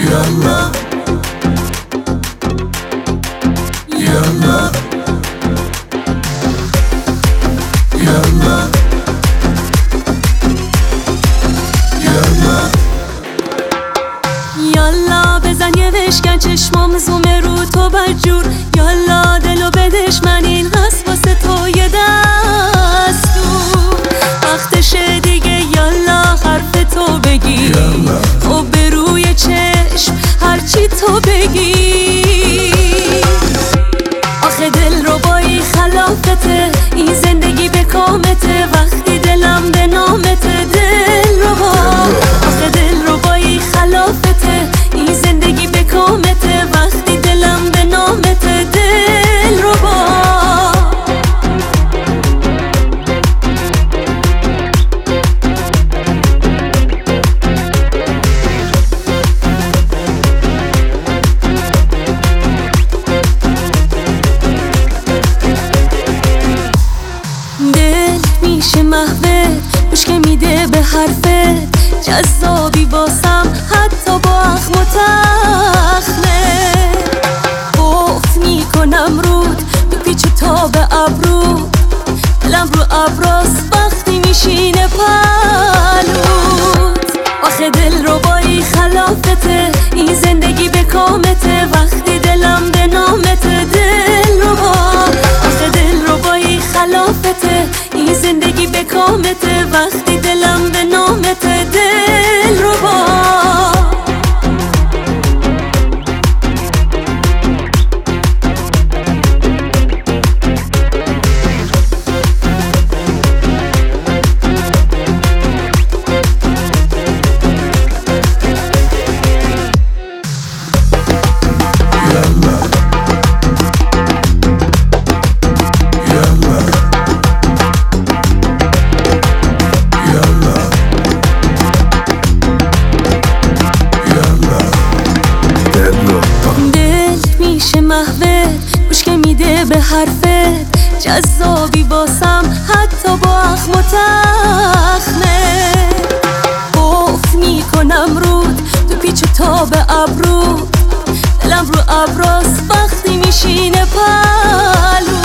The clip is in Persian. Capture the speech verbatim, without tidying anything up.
یالا یالا یالا یالا یالا بزن یه بشکن چشمام زومه رو تو بدجور. یالا دلو بدش من این هست واسه تو یه دستور. وقتشه دیگه یالا حرف تو بگی. خب به روی چشم هرچی تو بگی. آخه دل رو بایی خلافته این زندگی به کامته. وقتی دلم به نامته دل رو با. آخه دل رو بایی خلافته این زندگی به کامته. وقتی دلم به نامته دل رو با. دل میشه محوت گوش که میده به حرفت. جذابی باسم حتی با اخم و تخمه. بخت میکنم رود تو پیچ و تاب ابرو. دلم رو ابراست وقتی میشینه پلوت. آخه دل رو بایی خلافته این زندگی به کامته. وقتی دلم به نامته دل رو با. آخه دل رو بایی خلافته این زندگی به کامته. وقتی دلم به نامته دل رو با. محوت گوش که میده به حرفت. جذابی باسم حتی با اخم و تخمه. بخت میکنم رود تو پیچ و تاب ابرو. دلم رو ابراست وقتی میشینه پلو.